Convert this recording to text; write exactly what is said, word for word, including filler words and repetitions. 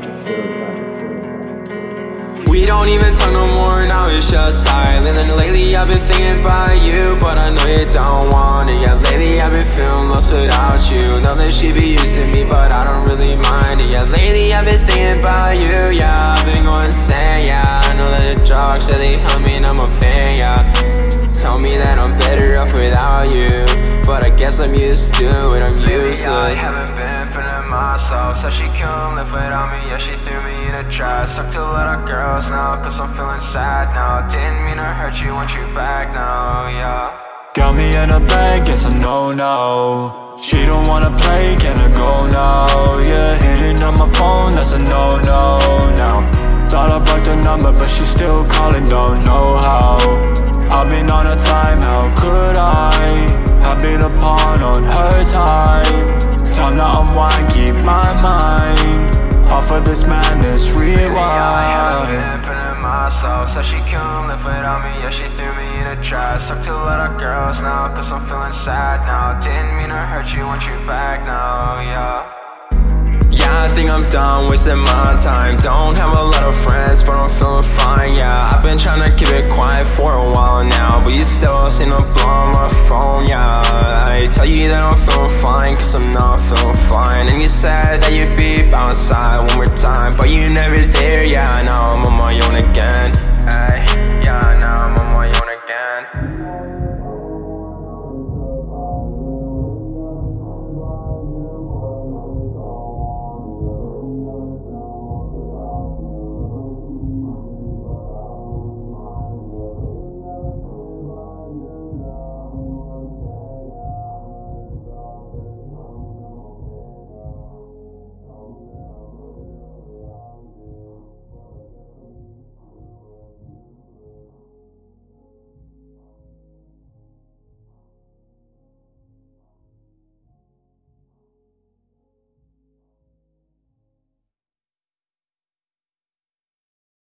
We don't even talk no more, now it's just silent. And lately I've been thinking about you, but I know you don't want it. Yeah, lately I've been feeling lost without you. Know that she be using me, but I don't really mind it. Yeah, lately I've been thinking about you. Yeah, I've been going insane. Yeah, I know that the drugs that they help me and I'm a pain. Yeah, tell me that I'm better off without you, but I guess I'm used to it, I'm useless. Lately I haven't been feeling myself, so she couldn't live without me. Yeah, she threw me in a trash. Stuck to a lot of girls now, cause I'm feeling sad now. Didn't mean to hurt you, want you back now, yeah. Got me in a bed, guess I know now. She don't wanna play, can I go now? Yeah, hitting on my phone, that's a no-no now. Thought I blocked her number, but she's still calling, don't know how. I've been on her time, how could I? I've been a pawn on her time. Time to unwind, keep my mind off of this madness, rewind. I haven't been feeling myself, so she couldn't live without me. Yeah, she threw me in a trash. Stuck to a lot of girls now, cause I'm feeling sad now. Didn't mean to hurt you, want you back now, yeah. Yeah, I think I'm done wasting my time. Don't have a lot of friends, but I'm feeling fine, yeah. I've been trying to keep it quiet for a while now, but you still seem to blow on my phone, yeah. I tell you that I'm feeling fine, cause I'm not feeling fine. And you said that you'd be outside one more time, but you're never there, yeah. Now I'm on my own again, ay, yeah, now I'm on